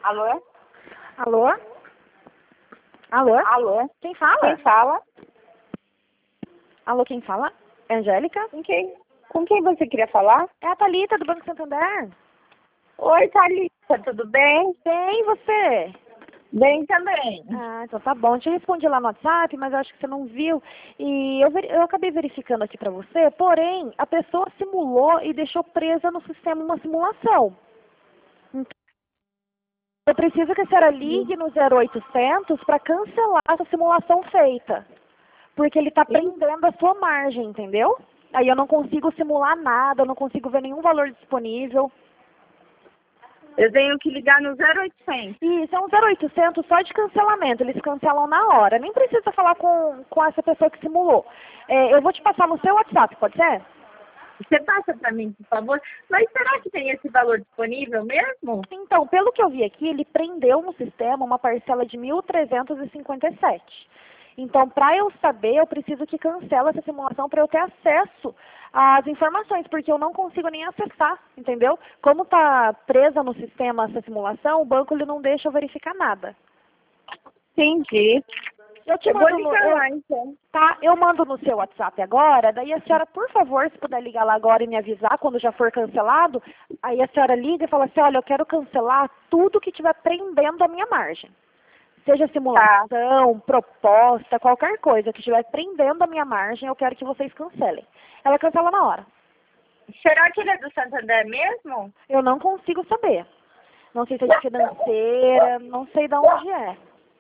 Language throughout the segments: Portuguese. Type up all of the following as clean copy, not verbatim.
Alô? Alô? Alô? Alô? Quem fala? Quem fala? Alô, quem fala? É Angélica? Com quem você queria falar? É a Thalita, do Banco Santander. Oi, Thalita, tudo bem? Bem, e você? Bem também. Ah, então tá bom. Eu te respondi lá no WhatsApp, mas eu acho que você não viu. E eu acabei verificando aqui pra você, porém, a pessoa simulou e deixou presa no sistema uma simulação. Então, eu preciso que a senhora ligue no 0800 para cancelar essa simulação feita. Porque ele está prendendo a sua margem, entendeu? Aí eu não consigo simular nada, eu não consigo ver nenhum valor disponível. Eu tenho que ligar no 0800. Isso, é um 0800 só de cancelamento, eles cancelam na hora. Nem precisa falar com essa pessoa que simulou. Eu vou te passar no seu WhatsApp, pode ser? Você passa para mim, por favor? Mas será que tem esse valor disponível mesmo? Então, pelo que eu vi aqui, ele prendeu no sistema uma parcela de 1.357. Então, para eu saber, eu preciso que cancele essa simulação para eu ter acesso às informações, porque eu não consigo nem acessar, entendeu? Como está presa no sistema essa simulação, o banco ele não deixa eu verificar nada. Entendi. Eu te Eu vou mando ligar lá, então. tá, eu mando no seu WhatsApp agora, daí a senhora, por favor, se puder ligar lá agora e me avisar quando já for cancelado, aí a senhora liga e fala assim, olha, eu quero cancelar tudo que estiver prendendo a minha margem. Seja simulação, proposta, qualquer coisa que estiver prendendo a minha margem, eu quero que vocês cancelem. Ela cancela na hora. Será que ele é do Santander mesmo? Eu não consigo saber. Não sei se é de financeira, não sei de onde é.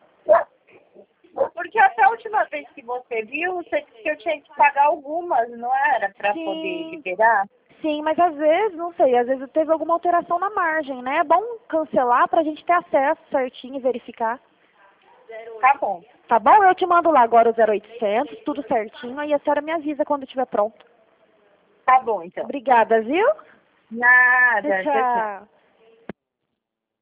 Porque até a última vez que você viu, você disse que eu tinha que pagar algumas, não era? Para poder liberar? Sim, mas às vezes, não sei, às vezes teve alguma alteração na margem, né? É bom cancelar para a gente ter acesso certinho e verificar. Tá bom. Tá bom? Eu te mando lá agora o 0800, tudo certinho, aí a senhora me avisa quando estiver pronto. Tá bom, então. Obrigada, viu? Nada. Tchau.